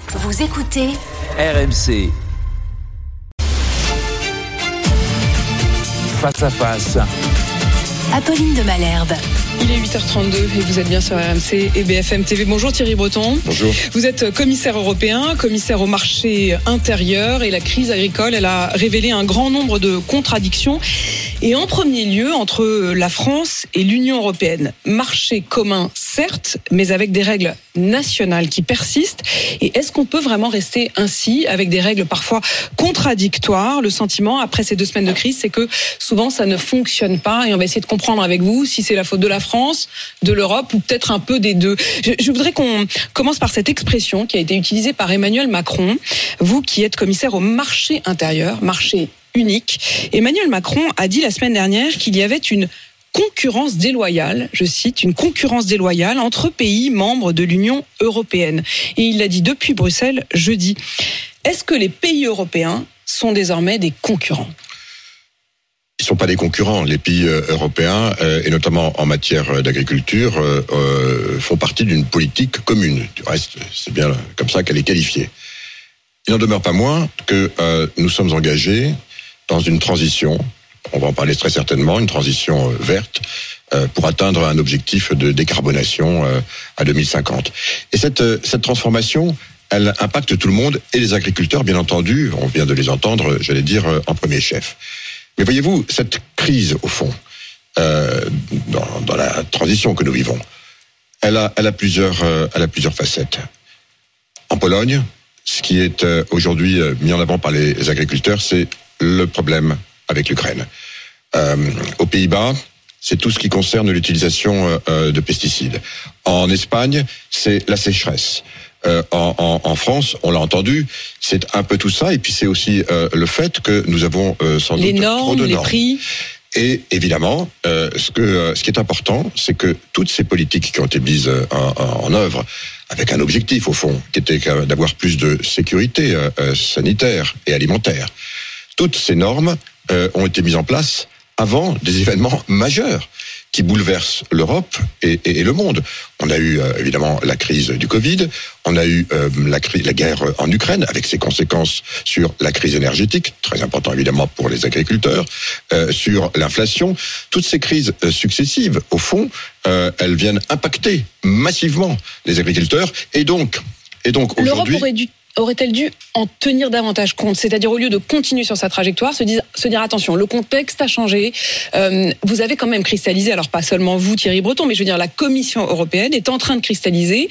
Vous écoutez RMC. Face à face. Apolline de Malherbe. Il est 8h32 et vous êtes bien sur RMC et BFM TV. Bonjour Thierry Breton. Bonjour. Vous êtes commissaire européen, commissaire au marché intérieur, et la crise agricole, elle a révélé un grand nombre de contradictions. Et en premier lieu, entre la France et l'Union européenne. Marché commun, certes, mais avec des règles nationales qui persistent. Et est-ce qu'on peut vraiment rester ainsi, avec des règles parfois contradictoires ? Le sentiment, après ces 2 semaines de crise, c'est que souvent ça ne fonctionne pas. Et on va essayer de comprendre avec vous si c'est la faute de la France, de l'Europe, ou peut-être un peu des deux. Je voudrais qu'on commence par cette expression qui a été utilisée par Emmanuel Macron. Vous qui êtes commissaire au marché intérieur, marché unique. Emmanuel Macron a dit la semaine dernière qu'il y avait une concurrence déloyale, je cite, une concurrence déloyale entre pays membres de l'Union européenne. Et il l'a dit depuis Bruxelles jeudi. Est-ce que les pays européens sont désormais des concurrents ? Ils ne sont pas des concurrents. Les pays européens, et notamment en matière d'agriculture, font partie d'une politique commune. Du reste, c'est bien comme ça qu'elle est qualifiée. Il n'en demeure pas moins que nous sommes engagés dans une transition, on va en parler très certainement, une transition verte, pour atteindre un objectif de décarbonation à 2050. Et cette transformation, elle impacte tout le monde, et les agriculteurs, bien entendu, on vient de les entendre, j'allais dire, en premier chef. Mais voyez-vous, cette crise, au fond, dans la transition que nous vivons, elle a plusieurs facettes. En Pologne, ce qui est aujourd'hui mis en avant par les agriculteurs, c'est le problème avec l'Ukraine. Aux Pays-Bas, c'est tout ce qui concerne l'utilisation de pesticides. En Espagne, c'est la sécheresse. En France, on l'a entendu, c'est un peu tout ça, et puis c'est aussi le fait que nous avons sans doute trop de normes. Les prix. Et évidemment, ce qui est important, c'est que toutes ces politiques qui ont été mises en œuvre, avec un objectif au fond, qui était d'avoir plus de sécurité sanitaire et alimentaire, toutes ces normes ont été mises en place avant des événements majeurs qui bouleversent l'Europe et le monde. On a eu évidemment la crise du Covid, on a eu la guerre en Ukraine avec ses conséquences sur la crise énergétique, très important évidemment pour les agriculteurs, sur l'inflation. Toutes ces crises successives, au fond, elles viennent impacter massivement les agriculteurs, et donc aujourd'hui... Aurait-elle dû en tenir davantage compte ? C'est-à-dire, au lieu de continuer sur sa trajectoire, se dire attention, le contexte a changé. Vous avez quand même cristallisé, alors pas seulement vous, Thierry Breton, mais je veux dire, la Commission européenne est en train de cristalliser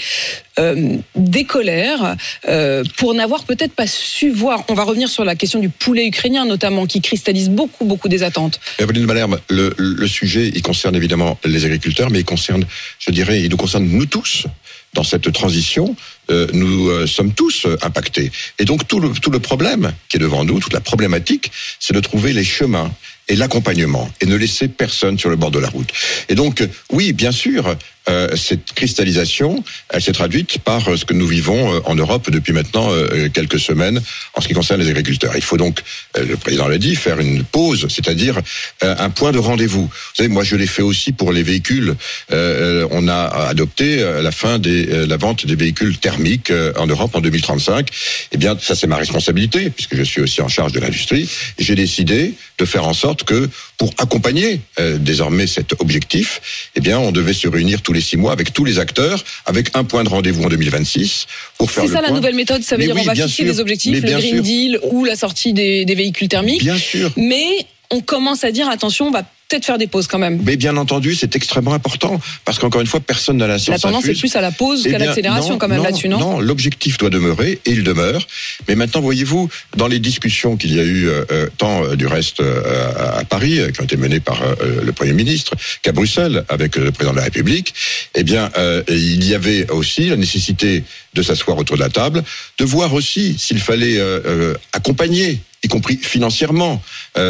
des colères pour n'avoir peut-être pas su voir. On va revenir sur la question du poulet ukrainien, notamment, qui cristallise beaucoup des attentes. Apolline de Malherbe, le sujet, il concerne évidemment les agriculteurs, mais il nous concerne nous tous. Dans cette transition, nous sommes tous impactés. Et donc tout le problème qui est devant nous, toute la problématique, c'est de trouver les chemins et l'accompagnement, et ne laisser personne sur le bord de la route. Et donc, oui, bien sûr, cette cristallisation, elle s'est traduite par ce que nous vivons en Europe depuis maintenant quelques semaines en ce qui concerne les agriculteurs. Il faut donc, le président l'a dit, faire une pause, c'est-à-dire un point de rendez-vous. Vous savez, moi je l'ai fait aussi pour les véhicules. On a adopté la fin de la vente des véhicules thermiques en Europe en 2035. Eh bien, ça c'est ma responsabilité, puisque je suis aussi en charge de l'industrie. Et j'ai décidé de faire en sorte que, pour accompagner désormais cet objectif, eh bien, on devait se réunir tous les 6 mois avec tous les acteurs, avec un point de rendez-vous en 2026 pour faire le point. C'est ça la nouvelle méthode, ça veut dire on va fixer des objectifs, le Green Deal ou la sortie des véhicules thermiques. Bien sûr. Mais on commence à dire attention, on va peut-être faire des pauses quand même. Mais bien entendu, c'est extrêmement important, parce qu'encore une fois, personne n'a la science. La tendance est plus à la pause qu'à l'accélération quand même là-dessus, non ? Non, l'objectif doit demeurer, et il demeure. Mais maintenant, voyez-vous, dans les discussions qu'il y a eu, tant du reste à Paris, qui ont été menées par le Premier ministre, qu'à Bruxelles, avec le Président de la République, eh bien, il y avait aussi la nécessité de s'asseoir autour de la table, de voir aussi s'il fallait accompagner, y compris financièrement,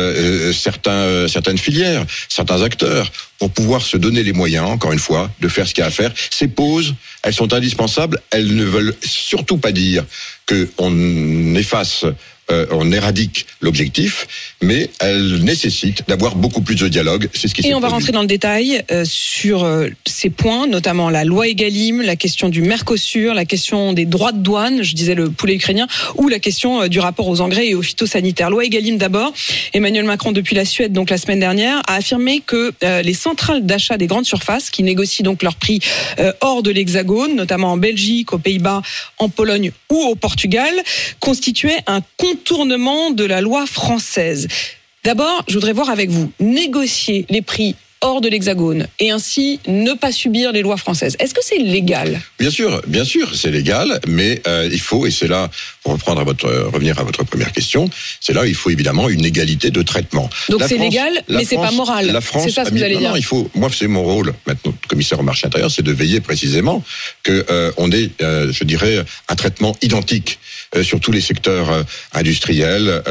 certaines filières, certains acteurs, pour pouvoir se donner les moyens, encore une fois, de faire ce qu'il y a à faire. Ces pauses, elles sont indispensables, elles ne veulent surtout pas dire qu'on efface on éradique l'objectif, mais elle nécessite d'avoir beaucoup plus de dialogue. C'est ce qui s'est Et on va produit. rentrer dans le détail sur ces points, notamment la loi Egalim, la question du Mercosur, la question des droits de douane, je disais le poulet ukrainien, ou la question du rapport aux engrais et aux phytosanitaires. Loi Egalim d'abord. Emmanuel Macron, depuis la Suède, donc la semaine dernière, a affirmé que les centrales d'achat des grandes surfaces, qui négocient donc leurs prix hors de l'Hexagone, notamment en Belgique, aux Pays-Bas, en Pologne ou au Portugal, constituaient un contournement de la loi française. D'abord, je voudrais voir avec vous, négocier les prix hors de l'Hexagone et ainsi ne pas subir les lois françaises. Est-ce que c'est légal ? Bien sûr, c'est légal, mais il faut, et c'est là, pour revenir à votre première question, c'est là où il faut évidemment une égalité de traitement. Donc c'est légal, mais c'est pas moral. C'est ça ce que vous allez dire. Non, il faut. Moi, c'est mon rôle maintenant, commissaire au marché intérieur, c'est de veiller précisément que on ait, je dirais, un traitement identique sur tous les secteurs industriels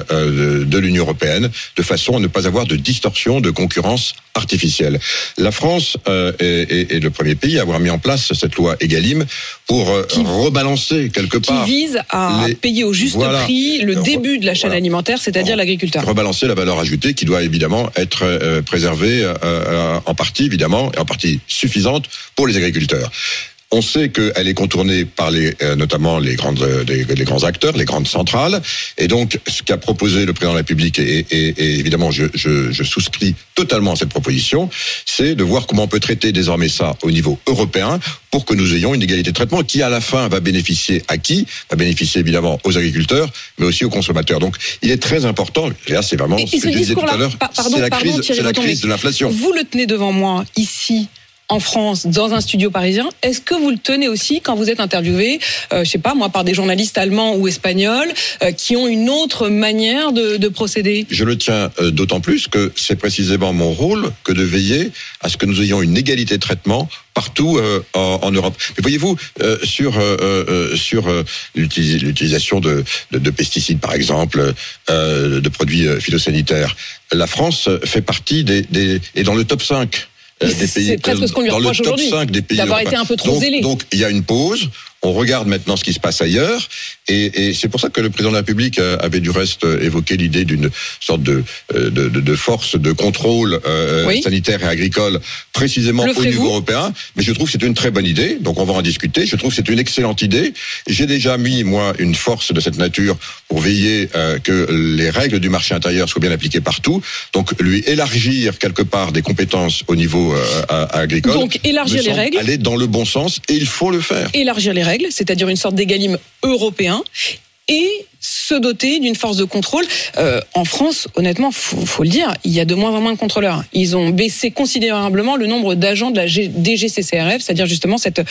de l'Union européenne, de façon à ne pas avoir de distorsion de concurrence artificielle. La France est le premier pays à avoir mis en place cette loi Egalim pour rebalancer quelque part. Qui vise à payer au juste prix le début de la chaîne alimentaire, c'est-à-dire l'agriculteur. Rebalancer la valeur ajoutée qui doit évidemment être préservée en partie, évidemment, et en partie suffisante pour les agriculteurs. On sait qu'elle est contournée par notamment les grands acteurs, les grandes centrales. Et donc, ce qu'a proposé le président de la République, et évidemment, je souscris totalement à cette proposition, c'est de voir comment on peut traiter désormais ça au niveau européen pour que nous ayons une égalité de traitement qui, à la fin, va bénéficier à qui ? Va bénéficier évidemment aux agriculteurs, mais aussi aux consommateurs. Donc, il est très important, et là, c'est vraiment ce que je disais tout à l'heure, c'est la crise de l'inflation. Vous le tenez devant moi, ici, en France, dans un studio parisien. Est-ce que vous le tenez aussi quand vous êtes interviewé, je sais pas moi, par des journalistes allemands ou espagnols qui ont une autre manière de procéder ? Je le tiens d'autant plus que c'est précisément mon rôle que de veiller à ce que nous ayons une égalité de traitement partout en Europe. Mais voyez-vous, sur l'utilisation de pesticides, par exemple, de produits phytosanitaires, la France fait partie est dans le top 5. Des pays, c'est presque ce qu'on lui reproche aujourd'hui, d'avoir été un peu trop zélé. Donc il y a une pause. On regarde maintenant ce qui se passe ailleurs, et c'est pour ça que le président de la République avait du reste évoqué l'idée d'une sorte de force de contrôle sanitaire et agricole, précisément au niveau européen. Mais je trouve que c'est une très bonne idée, donc on va en discuter. Je trouve que c'est une excellente idée. J'ai déjà mis, moi, une force de cette nature pour veiller que les règles du marché intérieur soient bien appliquées partout. Donc lui élargir quelque part des compétences au niveau agricole. Donc élargir les règles. Aller dans le bon sens, et il faut le faire. Élargir les règles, c'est-à-dire une sorte d'Egalim européen, et se doter d'une force de contrôle. En France, honnêtement, faut le dire, il y a de moins en moins de contrôleurs. Ils ont baissé considérablement le nombre d'agents de la DGCCRF, c'est-à-dire justement cet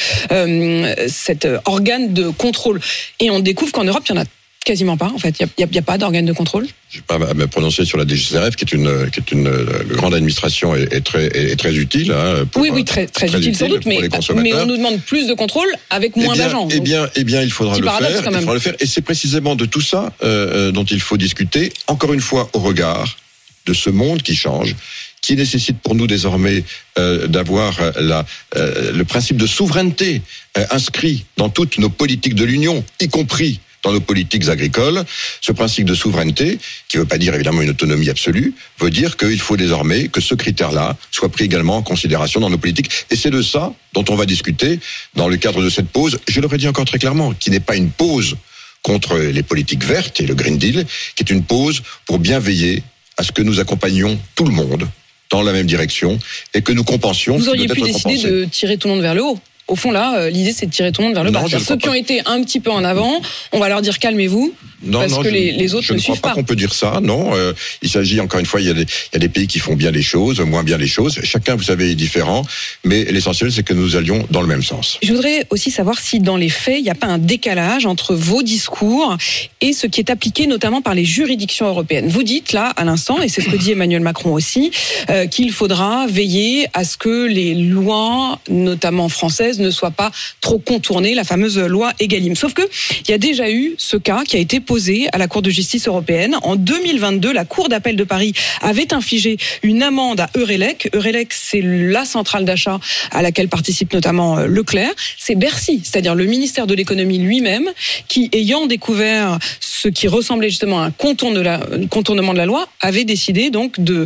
organe de contrôle. Et on découvre qu'en Europe, il y en a quasiment pas, en fait. Il n'y a pas d'organe de contrôle. Je ne vais pas me prononcer sur la DGCCRF, qui est une grande administration et très utile. Hein, oui, très utile sans doute, mais on nous demande plus de contrôle avec moins d'agents. Eh bien, il faudra le faire. Et c'est précisément de tout ça dont il faut discuter, encore une fois, au regard de ce monde qui change, qui nécessite pour nous désormais d'avoir le principe de souveraineté inscrit dans toutes nos politiques de l'Union, y compris dans nos politiques agricoles. Ce principe de souveraineté, qui ne veut pas dire évidemment une autonomie absolue, veut dire qu'il faut désormais que ce critère-là soit pris également en considération dans nos politiques. Et c'est de ça dont on va discuter dans le cadre de cette pause. Je l'aurais dit encore très clairement, qui n'est pas une pause contre les politiques vertes et le Green Deal, qui est une pause pour bien veiller à ce que nous accompagnions tout le monde dans la même direction et que nous compensions. Vous auriez pu décider de tirer tout le monde vers le haut. Au fond, là, l'idée, c'est de tirer tout le monde vers le bas. Ceux qui ont été un petit peu en avant, on va leur dire calmez-vous. Les autres ne suivent pas. Je ne crois pas qu'on peut dire ça, non. Il s'agit, encore une fois, il y a des pays qui font bien les choses, moins bien les choses. Chacun, vous savez, est différent. Mais l'essentiel, c'est que nous allions dans le même sens. Je voudrais aussi savoir si, dans les faits, il n'y a pas un décalage entre vos discours et ce qui est appliqué, notamment par les juridictions européennes. Vous dites, là, à l'instant, et c'est ce que dit Emmanuel Macron aussi, qu'il faudra veiller à ce que les lois, notamment françaises, ne soient pas trop contournées, la fameuse loi Egalim. Sauf que il y a déjà eu ce cas qui a été déposé à la Cour de justice européenne. En 2022, la Cour d'appel de Paris avait infligé une amende à Eurelec. Eurelec, c'est la centrale d'achat à laquelle participe notamment Leclerc. C'est Bercy, c'est-à-dire le ministère de l'économie lui-même, qui, ayant découvert ce qui ressemblait justement à un contournement de la loi, avait décidé donc de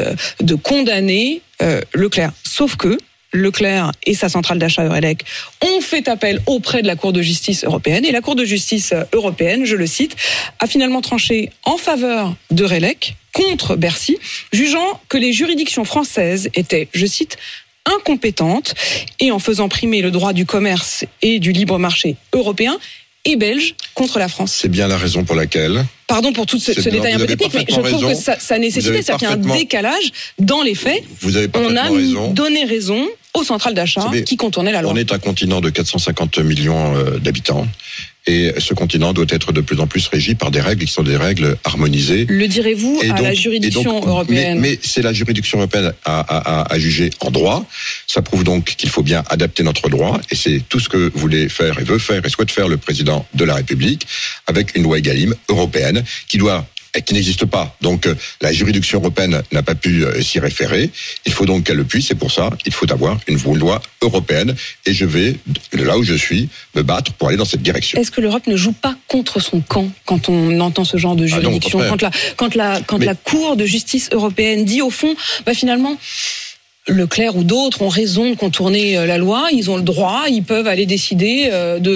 condamner Leclerc. Sauf que Leclerc et sa centrale d'achat Eurelec ont fait appel auprès de la Cour de justice européenne, et la Cour de justice européenne, je le cite, a finalement tranché en faveur d'Eurelec contre Bercy, jugeant que les juridictions françaises étaient, je cite, incompétentes, et en faisant primer le droit du commerce et du libre marché européen et belge contre la France. C'est bien la raison pour laquelle... Pardon pour tout ce détail un peu technique, mais je trouve que ça nécessitait, ça fait un décalage dans les faits. Vous avez parfaitement raison. On a donné raison aux centrales d'achat qui contournaient la loi. On est un continent de 450 millions d'habitants. Et ce continent doit être de plus en plus régi par des règles qui sont des règles harmonisées. Le direz-vous à la juridiction européenne ? Mais c'est la juridiction européenne à juger en droit. Ça prouve donc qu'il faut bien adapter notre droit. Et c'est tout ce que voulait faire et veut faire et souhaite faire le président de la République avec une loi Egalim européenne qui n'existe pas. Donc la juridiction européenne n'a pas pu s'y référer. Il faut donc qu'elle le puisse, et pour ça, il faut avoir une loi européenne. Et je vais, là où je suis, me battre pour aller dans cette direction. Est-ce que l'Europe ne joue pas contre son camp quand on entend ce genre de juridiction ? Quand la Cour de justice européenne dit au fond, finalement... Leclerc ou d'autres ont raison de contourner la loi, ils ont le droit, ils peuvent aller décider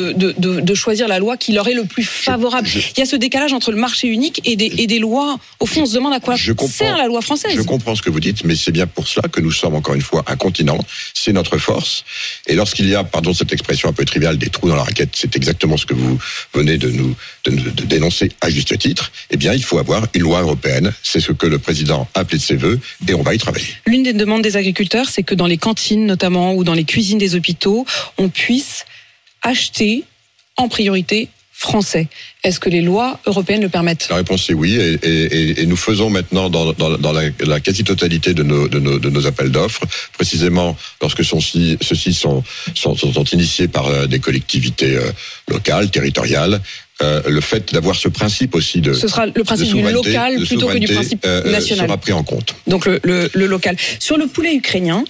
de choisir la loi qui leur est le plus favorable. Il y a ce décalage entre le marché unique et des lois. Au fond, on se demande à quoi sert la loi française. Je comprends ce que vous dites, mais c'est bien pour cela que nous sommes encore une fois un continent. C'est notre force. Et lorsqu'il y a, pardon cette expression un peu triviale, des trous dans la raquette, c'est exactement ce que vous venez de dénoncer à juste titre. Eh bien, il faut avoir une loi européenne. C'est ce que le président a appelé de ses vœux, et on va y travailler. L'une des demandes des agriculteurs, c'est que dans les cantines notamment ou dans les cuisines des hôpitaux, on puisse acheter en priorité français. Est-ce que les lois européennes le permettent ? La réponse est oui, et nous faisons maintenant dans la quasi-totalité de nos appels d'offres, précisément lorsque ceux-ci sont initiés par des collectivités locales, territoriales. Le fait d'avoir ce principe aussi ce sera le principe du local plutôt que du principe national sera pris en compte. Donc le local. Sur le poulet ukrainien,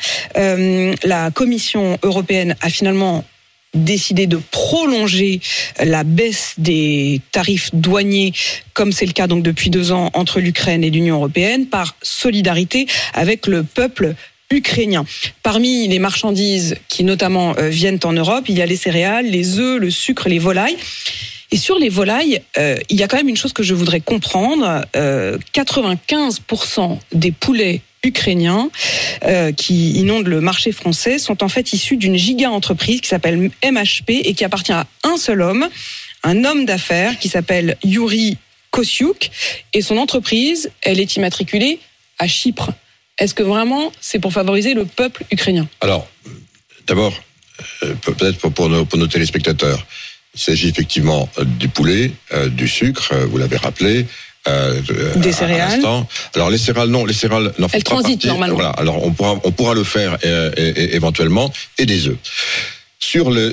la Commission européenne a finalement décidé de prolonger la baisse des tarifs douaniers, comme c'est le cas donc depuis 2 ans entre l'Ukraine et l'Union européenne, par solidarité avec le peuple ukrainien. Parmi les marchandises qui notamment viennent en Europe, il y a les céréales, les œufs, le sucre, les volailles. Et sur les volailles, il y a quand même une chose que je voudrais comprendre. 95% des poulets ukrainiens qui inondent le marché français sont en fait issus d'une giga-entreprise qui s'appelle MHP et qui appartient à un seul homme, un homme d'affaires qui s'appelle Yuri Kosyuk. Et son entreprise, elle est immatriculée à Chypre. Est-ce que vraiment c'est pour favoriser le peuple ukrainien ? Alors, d'abord, peut-être pour nos téléspectateurs, il s'agit effectivement du poulet, du sucre, vous l'avez rappelé. Des céréales. Alors les céréales n'en font pas partie. Elles transitent normalement. Voilà. Alors on pourra le faire éventuellement, et des œufs. Sur les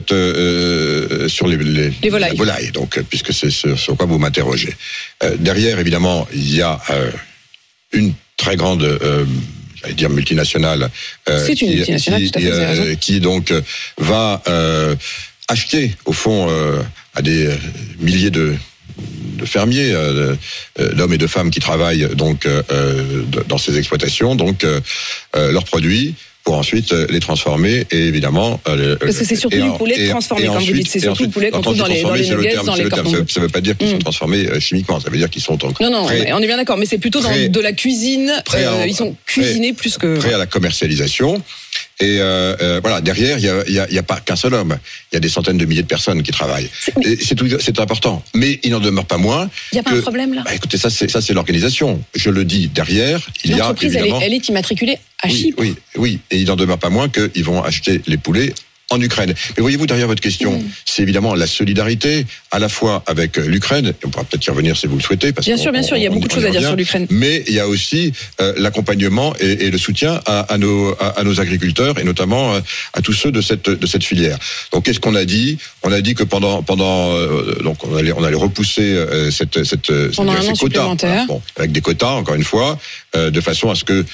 volailles. Donc puisque c'est sur quoi vous m'interrogez. Derrière évidemment il y a une très grande j'allais dire multinationale. C'est une multinationale, tout à fait, vous avez raison. Qui donc va acheter au fond à des milliers de fermiers, d'hommes et de femmes qui travaillent donc dans ces exploitations, donc leurs produits pour ensuite les transformer et évidemment parce que c'est surtout du poulet transformé comme vous dites, c'est surtout le poulet qu'on trouve dans les nuggets, dans les cordons. Ça veut pas dire qu'ils sont transformés chimiquement, ça veut dire qu'ils sont non, on est bien d'accord, mais c'est plutôt dans de la cuisine, ils sont cuisinés plus que prêts à la commercialisation. Et voilà, derrière, il y a pas qu'un seul homme. Il y a des centaines de milliers de personnes qui travaillent. C'est important. Mais il n'en demeure pas moins. Il n'y a pas un problème là. Écoutez, ça c'est l'organisation. Je le dis, derrière, il y a évidemment. Elle est immatriculée à Chypre. Oui. Et il n'en demeure pas moins qu'ils vont acheter les poulets en Ukraine. Mais voyez-vous, derrière votre question, c'est évidemment la solidarité, à la fois avec l'Ukraine, et on pourra peut-être y revenir si vous le souhaitez. Parce bien sûr, il y a beaucoup de choses à dire sur l'Ukraine. Mais il y a aussi l'accompagnement et le soutien à nos agriculteurs, et notamment à tous ceux de cette filière. Donc, qu'est-ce qu'on a dit ? On a dit que pendant donc on allait repousser ces quotas, voilà, avec des quotas, encore une fois, de façon à ce que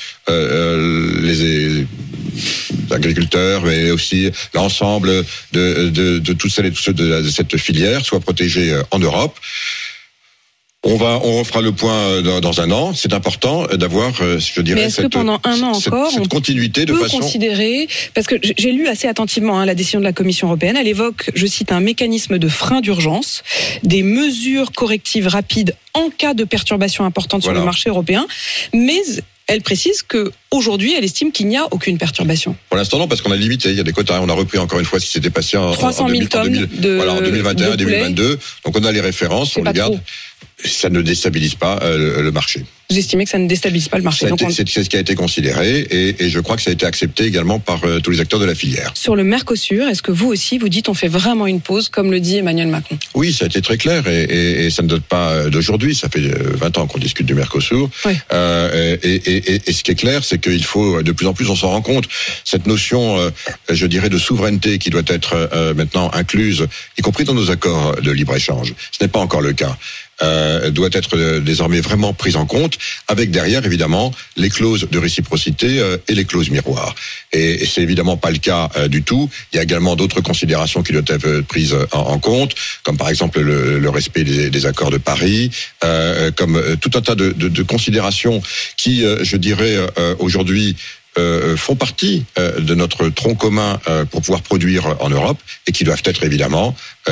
les agriculteurs, mais aussi l'ensemble de toutes celles et tous ceux de cette filière soient protégés en Europe. On refera le point dans un an. C'est important d'avoir, je dirais, mais est-ce que pendant un an encore, cette continuité de façon. Considérer, parce que j'ai lu assez attentivement la décision de la Commission européenne. Elle évoque, je cite, un mécanisme de frein d'urgence, des mesures correctives rapides en cas de perturbations importantes sur le marché européen, mais elle précise que aujourd'hui, elle estime qu'il n'y a aucune perturbation. Pour l'instant, non, parce qu'on a limité. Il y a des quotas. On a repris encore une fois ce qui s'était passé en 300 000 tonnes en 2021 et 2022. Donc on a les références, on les garde. Ça ne déstabilise pas le marché. J'estimais que ça ne déstabilise pas le marché. C'est ce qui a été considéré et je crois que ça a été accepté également par tous les acteurs de la filière. Sur le Mercosur, est-ce que vous aussi, vous dites on fait vraiment une pause, comme le dit Emmanuel Macron ? Oui, ça a été très clair et ça ne date pas d'aujourd'hui. Ça fait 20 ans qu'on discute du Mercosur. Oui. Et ce qui est clair, c'est qu'il faut, de plus en plus, on s'en rend compte, cette notion, je dirais, de souveraineté qui doit être maintenant incluse, y compris dans nos accords de libre-échange. Ce n'est pas encore le cas. Doit être désormais vraiment prise en compte, avec derrière évidemment les clauses de réciprocité et les clauses miroirs. Et c'est évidemment pas le cas du tout. Il y a également d'autres considérations qui doivent être prises en compte, comme par exemple le respect des accords de Paris, comme tout un tas de considérations qui, je dirais, aujourd'hui font partie de notre tronc commun pour pouvoir produire en Europe et qui doivent être évidemment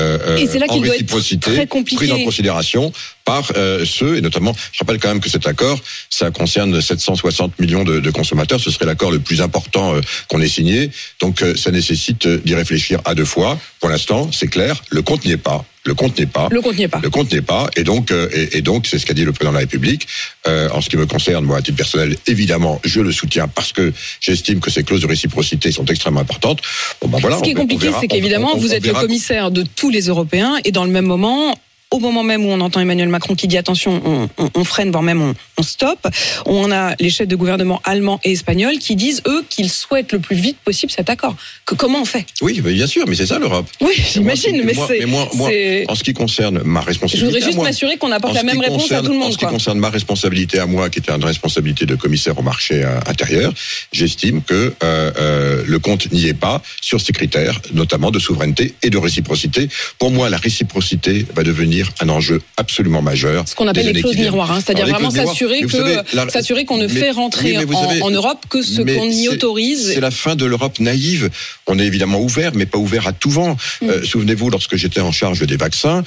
en réciprocité prises en considération par ceux, et notamment, je rappelle quand même que cet accord, ça concerne 760 millions de consommateurs, ce serait l'accord le plus important qu'on ait signé, donc ça nécessite d'y réfléchir à deux fois. Pour l'instant, c'est clair, le compte n'y est pas. Le compte n'est pas, et donc c'est ce qu'a dit le président de la République. En ce qui me concerne, moi, à titre personnel, évidemment, je le soutiens parce que j'estime que ces clauses de réciprocité sont extrêmement importantes. Bon, ben voilà. Ce qui est compliqué, c'est qu'évidemment, vous êtes le commissaire de tous les Européens, et dans le même moment, au moment même où on entend Emmanuel Macron qui dit attention, on freine, voire même on stoppe, on a les chefs de gouvernement allemands et espagnols qui disent, eux, qu'ils souhaitent le plus vite possible cet accord. Comment on fait ? Oui, bien sûr, mais c'est ça l'Europe. Oui, j'imagine, mais moi, en ce qui concerne ma responsabilité... Je voudrais juste m'assurer qu'on apporte la même réponse à tout le monde. En ce qui concerne ma responsabilité à moi, qui était une responsabilité de commissaire au marché intérieur, j'estime que le compte n'y est pas sur ces critères, notamment de souveraineté et de réciprocité. Pour moi, la réciprocité va devenir un enjeu absolument majeur. Ce qu'on appelle les clauses miroirs, c'est-à-dire vraiment s'assurer qu'on ne fait rentrer en Europe que ce qu'on y autorise. C'est la fin de l'Europe naïve. On est évidemment ouvert, mais pas ouvert à tout vent. Souvenez-vous, lorsque j'étais en charge des vaccins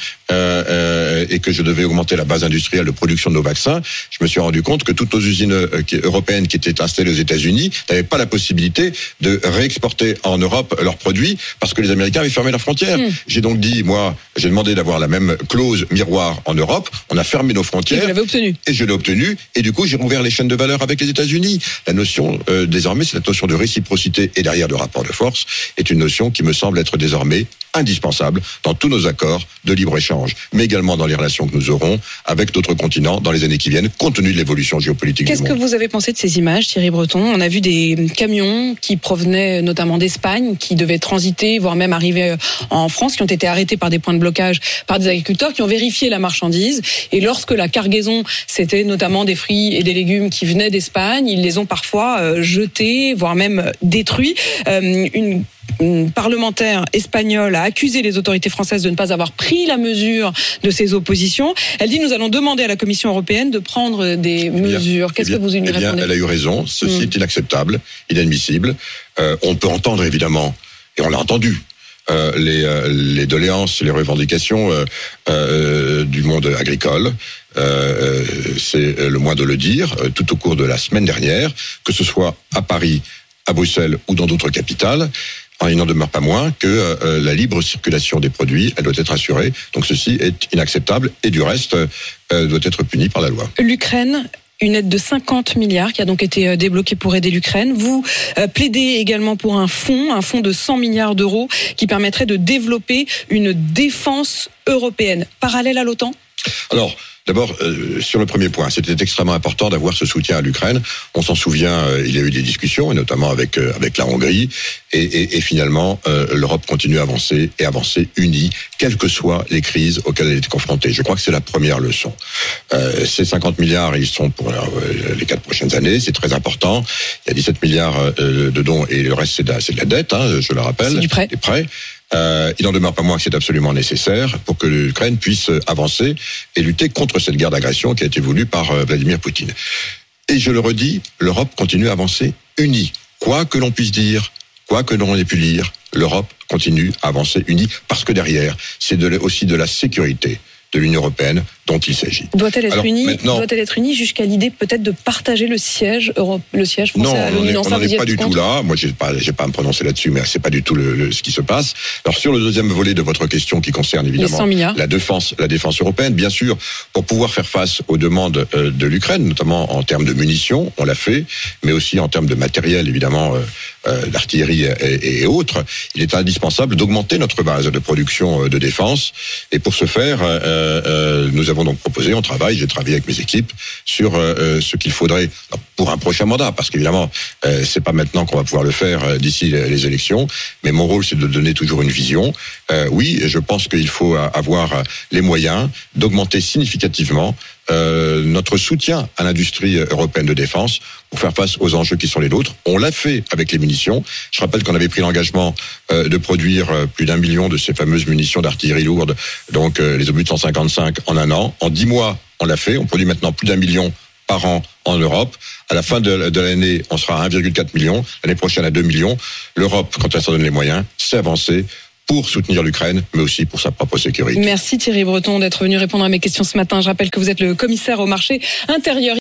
et que je devais augmenter la base industrielle de production de nos vaccins, je me suis rendu compte que toutes nos usines européennes qui étaient installées aux États-Unis n'avaient pas la possibilité de réexporter en Europe leurs produits parce que les Américains avaient fermé la frontière. J'ai donc dit, j'ai demandé d'avoir la même clause miroir en Europe. On a fermé nos frontières. Et vous l'avez obtenu. Et je l'ai obtenu. Et du coup, j'ai rouvert les chaînes de valeur avec les États-Unis. La notion, désormais, c'est la notion de réciprocité et derrière de rapport de force, est une notion qui me semble être désormais indispensable dans tous nos accords de libre-échange, mais également dans les relations que nous aurons avec d'autres continents dans les années qui viennent, compte tenu de l'évolution géopolitique du monde. Qu'est-ce que vous avez pensé de ces images, Thierry Breton ? On a vu des camions qui provenaient notamment d'Espagne, qui devaient transiter, voire même arriver en France, qui ont été arrêtés par des points de blocage par des agriculteurs qui ont vérifié la marchandise. Et lorsque la cargaison, c'était notamment des fruits et des légumes qui venaient d'Espagne, ils les ont parfois jetés, voire même détruits. Une parlementaire espagnole a accusé les autorités françaises de ne pas avoir pris la mesure de ces oppositions. Elle dit, nous allons demander à la Commission européenne de prendre des mesures. Qu'est-ce que vous lui répondez ? Elle a eu raison. Ceci est inacceptable, inadmissible. On peut entendre, évidemment, et on l'a entendu, les doléances, les revendications du monde agricole. C'est le moins de le dire, tout au cours de la semaine dernière, que ce soit à Paris, à Bruxelles ou dans d'autres capitales. Il n'en demeure pas moins que la libre circulation des produits, elle doit être assurée. Donc ceci est inacceptable et du reste doit être puni par la loi. L'Ukraine Une aide de 50 milliards qui a donc été débloquée pour aider l'Ukraine. Vous plaidez également pour un fonds de 100 milliards d'euros qui permettrait de développer une défense européenne parallèle à l'OTAN. Alors, d'abord, sur le premier point, c'était extrêmement important d'avoir ce soutien à l'Ukraine. On s'en souvient, il y a eu des discussions, et notamment avec la Hongrie, et finalement, l'Europe continue à avancer unie, quelles que soient les crises auxquelles elle est confrontée. Je crois que c'est la première leçon. Ces 50 milliards, ils sont pour les 4 prochaines années, c'est très important. Il y a 17 milliards de dons, et le reste, c'est de la dette, je le rappelle. C'est du prêt. Des prêts. Il n'en demeure pas moins que c'est absolument nécessaire pour que l'Ukraine puisse avancer et lutter contre cette guerre d'agression qui a été voulue par Vladimir Poutine. Et je le redis, l'Europe continue à avancer unie. Quoi que l'on puisse dire, quoi que l'on ait pu lire, l'Europe continue à avancer unie parce que derrière, c'est aussi de la sécurité de l'Union européenne dont il s'agit. Doit-elle être unie jusqu'à l'idée peut-être de partager le siège français à l'ONU? Non, on n'en est pas du tout là. Moi, j'ai pas à me prononcer là-dessus, mais c'est pas du tout ce qui se passe. Alors sur le deuxième volet de votre question, qui concerne évidemment la défense européenne, bien sûr, pour pouvoir faire face aux demandes de l'Ukraine, notamment en termes de munitions, on l'a fait, mais aussi en termes de matériel, évidemment, d'artillerie et autres, il est indispensable d'augmenter notre base de production de défense. Et pour ce faire, nous avons donc proposé, j'ai travaillé avec mes équipes sur ce qu'il faudrait pour un prochain mandat, parce qu'évidemment, c'est pas maintenant qu'on va pouvoir le faire d'ici les élections, mais mon rôle, c'est de donner toujours une vision. Oui, je pense qu'il faut avoir les moyens d'augmenter significativement notre soutien à l'industrie européenne de défense pour faire face aux enjeux qui sont les nôtres. On l'a fait avec les munitions. Je rappelle qu'on avait pris l'engagement de produire plus d'1 million de ces fameuses munitions d'artillerie lourde, donc les obus de 155 en un an. En 10 mois, on l'a fait. On produit maintenant plus d'1 million par an en Europe. À la fin de l'année, on sera à 1,4 million. L'année prochaine, à 2 millions. L'Europe, quand elle s'en donne les moyens, sait avancer pour soutenir l'Ukraine, mais aussi pour sa propre sécurité. Merci Thierry Breton d'être venu répondre à mes questions ce matin. Je rappelle que vous êtes le commissaire au marché intérieur.